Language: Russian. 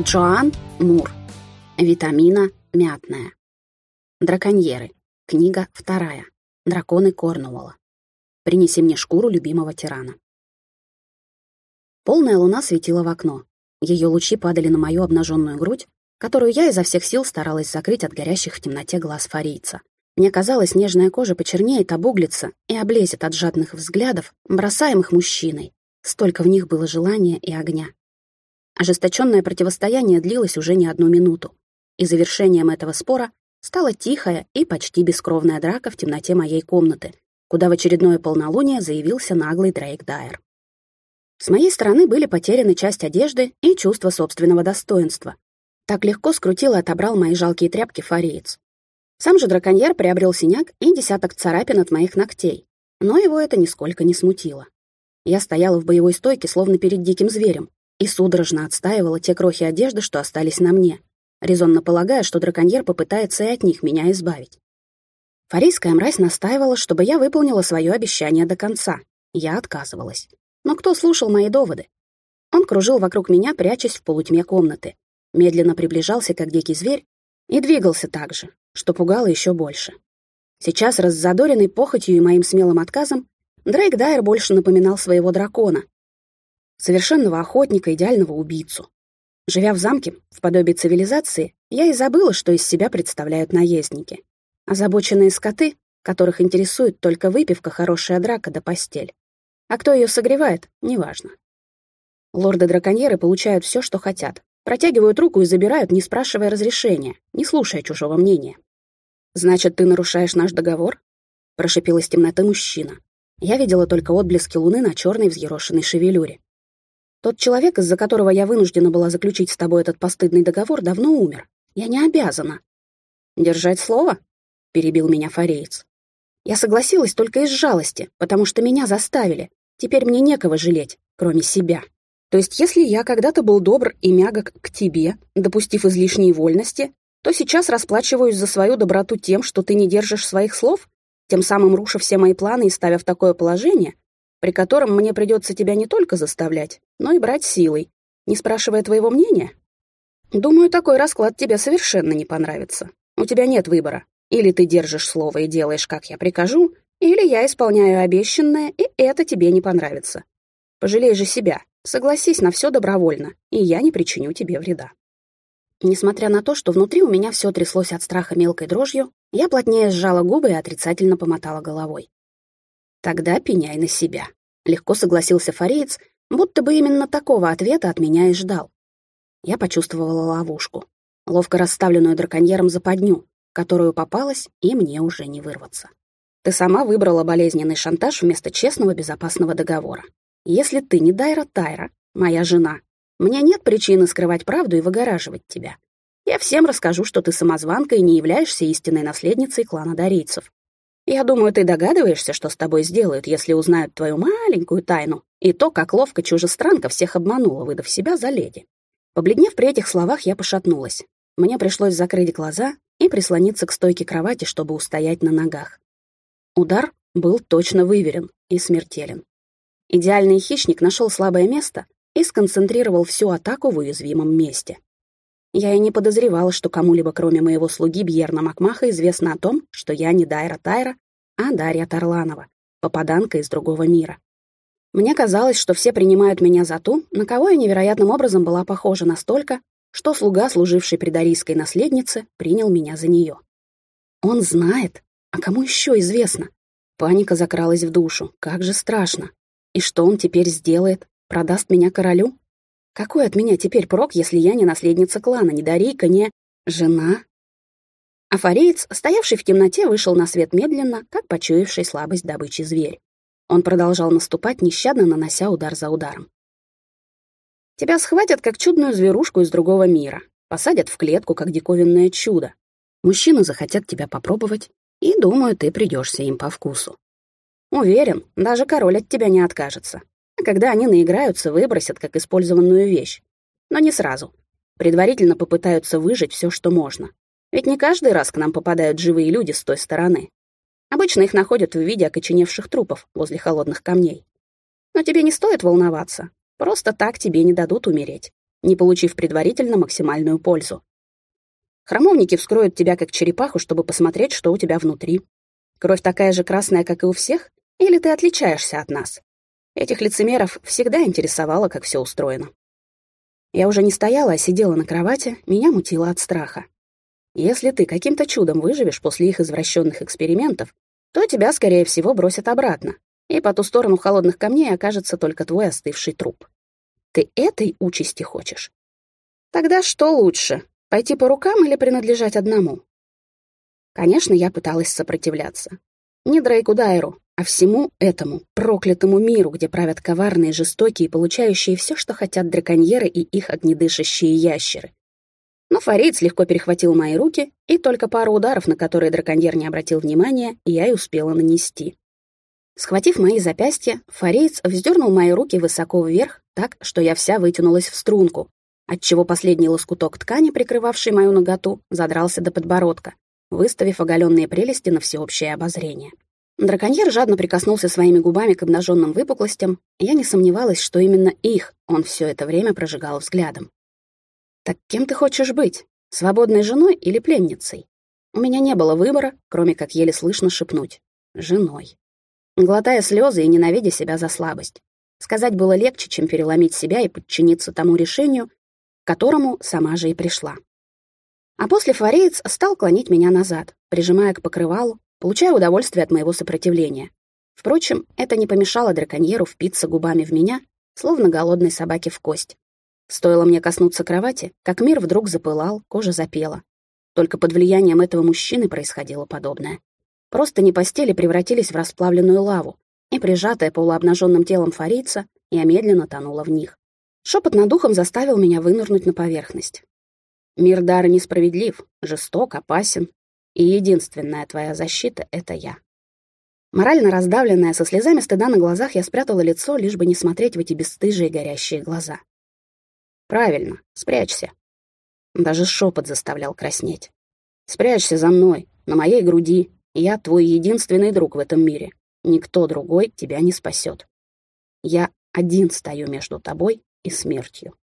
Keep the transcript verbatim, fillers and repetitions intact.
Джоан Мур. Витамина мятная. Драконьеры. Книга вторая. Драконы Корнуолла. Принеси мне шкуру любимого тирана. Полная луна светила в окно. Ее лучи падали на мою обнаженную грудь, которую я изо всех сил старалась закрыть от горящих в темноте глаз фарийца. Мне казалось, нежная кожа почернеет, обуглится и облезет от жадных взглядов, бросаемых мужчиной. Столько в них было желания и огня. Ожесточенное противостояние длилось уже не одну минуту, и завершением этого спора стала тихая и почти бескровная драка в темноте моей комнаты, куда в очередное полнолуние заявился наглый Дрейк Дайер. С моей стороны были потеряны часть одежды и чувство собственного достоинства. Так легко скрутил и отобрал мои жалкие тряпки фариец. Сам же драконьер приобрел синяк и десяток царапин от моих ногтей, но его это нисколько не смутило. Я стояла в боевой стойке, словно перед диким зверем, и судорожно отстаивала те крохи одежды, что остались на мне, резонно полагая, что драконьер попытается и от них меня избавить. Фарийская мразь настаивала, чтобы я выполнила свое обещание до конца. Я отказывалась. Но кто слушал мои доводы? Он кружил вокруг меня, прячась в полутьме комнаты, медленно приближался, как дикий зверь, и двигался так же, что пугало еще больше. Сейчас, раззадоренный похотью и моим смелым отказом, Дрейк Дайер больше напоминал своего дракона, совершенного охотника, идеального убийцу. Живя в замке, в подобии цивилизации, я и забыла, что из себя представляют наездники. Озабоченные скоты, которых интересует только выпивка, хорошая драка да постель. А кто ее согревает, неважно. Лорды-драконьеры получают все, что хотят, протягивают руку и забирают, не спрашивая разрешения, не слушая чужого мнения. «Значит, ты нарушаешь наш договор?» — прошипел из темноты мужчина. Я видела только отблески луны на черной взъерошенной шевелюре. Тот человек, из-за которого я вынуждена была заключить с тобой этот постыдный договор, давно умер. Я не обязана. «Держать слово?» — перебил меня фареец. Я согласилась только из жалости, потому что меня заставили. Теперь мне некого жалеть, кроме себя. То есть, если я когда-то был добр и мягок к тебе, допустив излишней вольности, то сейчас расплачиваюсь за свою доброту тем, что ты не держишь своих слов, тем самым руша все мои планы и ставя в такое положение, при котором мне придется тебя не только заставлять, но и брать силой, не спрашивая твоего мнения? Думаю, такой расклад тебе совершенно не понравится. У тебя нет выбора. Или ты держишь слово и делаешь, как я прикажу, или я исполняю обещанное, и это тебе не понравится. Пожалей же себя, согласись на все добровольно, и я не причиню тебе вреда. Несмотря на то, что внутри у меня все тряслось от страха мелкой дрожью, я плотнее сжала губы и отрицательно помотала головой. «Тогда пеняй на себя», — легко согласился фареец, будто бы именно такого ответа от меня и ждал. Я почувствовала ловушку, ловко расставленную драконьером западню, которую попалась, и мне уже не вырваться. Ты сама выбрала болезненный шантаж вместо честного безопасного договора. Если ты не Дайра Тайра, моя жена, мне нет причины скрывать правду и выгораживать тебя. Я всем расскажу, что ты самозванка и не являешься истинной наследницей клана дарийцев. Я думаю, ты догадываешься, что с тобой сделают, если узнают твою маленькую тайну и то, как ловко чужестранка всех обманула, выдав себя за леди. Побледнев при этих словах, я пошатнулась. Мне пришлось закрыть глаза и прислониться к стойке кровати, чтобы устоять на ногах. Удар был точно выверен и смертелен. Идеальный хищник нашел слабое место и сконцентрировал всю атаку в уязвимом месте. Я и не подозревала, что кому-либо, кроме моего слуги Бьерна Макмаха, известно о том, что я не Дайра Тайра, а Дарья Тарланова, попаданка из другого мира. Мне казалось, что все принимают меня за ту, на кого я невероятным образом была похожа настолько, что слуга, служивший при дарийской наследнице, принял меня за нее. Он знает, а кому еще известно? Паника закралась в душу, как же страшно. И что он теперь сделает? Продаст меня королю? Какой от меня теперь прок, если я не наследница клана, не дарийка, не жена? А фареец, стоявший в темноте, вышел на свет медленно, как почуявший слабость добычи зверь. Он продолжал наступать, нещадно нанося удар за ударом. Тебя схватят, как чудную зверушку из другого мира, посадят в клетку, как диковинное чудо. Мужчины захотят тебя попробовать, и, думаю, ты придешься им по вкусу. Уверен, даже король от тебя не откажется. А когда они наиграются, выбросят, как использованную вещь. Но не сразу. Предварительно попытаются выжать все, что можно. Ведь не каждый раз к нам попадают живые люди с той стороны. Обычно их находят в виде окоченевших трупов возле холодных камней. Но тебе не стоит волноваться. Просто так тебе не дадут умереть. не получив предварительно максимальную пользу. Храмовники вскроют тебя как черепаху, чтобы посмотреть, что у тебя внутри. Кровь такая же красная, как и у всех? Или ты отличаешься от нас? Этих лицемеров всегда интересовало, как все устроено. Я уже не стояла, а сидела на кровати, меня мутило от страха. Если ты каким-то чудом выживешь после их извращенных экспериментов, то тебя, скорее всего, бросят обратно, и по ту сторону холодных камней окажется только твой остывший труп. Ты этой участи хочешь? Тогда что лучше, пойти по рукам или принадлежать одному? Конечно, я пыталась сопротивляться. Не Дрейку Дайру, а всему этому проклятому миру, где правят коварные, жестокие, получающие все, что хотят драконьеры и их огнедышащие ящеры. Но Фариц легко перехватил мои руки, и только пару ударов, на которые драконьер не обратил внимания, я и успела нанести. Схватив мои запястья, Фариц вздернул мои руки высоко вверх, так, что я вся вытянулась в струнку, отчего последний лоскуток ткани, прикрывавший мою наготу, задрался до подбородка, выставив оголенные прелести на всеобщее обозрение. Драконьер жадно прикоснулся своими губами к обнаженным выпуклостям, и я не сомневалась, что именно их он все это время прожигал взглядом. «Так кем ты хочешь быть? Свободной женой или пленницей?» У меня не было выбора, кроме как еле слышно шепнуть «женой». Глотая слезы и ненавидя себя за слабость. Сказать было легче, чем переломить себя и подчиниться тому решению, к которому сама же и пришла. А после Фариец стал клонить меня назад, прижимая к покрывалу, получая удовольствие от моего сопротивления. Впрочем, это не помешало драконьеру впиться губами в меня, словно голодной собаке в кость. Стоило мне коснуться кровати, как мир вдруг запылал, кожа запела. Только под влиянием этого мужчины происходило подобное. Просто не постели превратились в расплавленную лаву, и, прижатая полуобнаженным телом Фарийца, я медленно тонула в них. Шепот над ухом заставил меня вынырнуть на поверхность. «Мир Дара несправедлив, жесток, опасен, и единственная твоя защита — это я». Морально раздавленная, со слезами стыда на глазах, я спрятала лицо, лишь бы не смотреть в эти бесстыжие горящие глаза. «Правильно, спрячься». Даже шепот заставлял краснеть. «Спрячься за мной, на моей груди. Я твой единственный друг в этом мире. Никто другой тебя не спасет. Я один стою между тобой и смертью».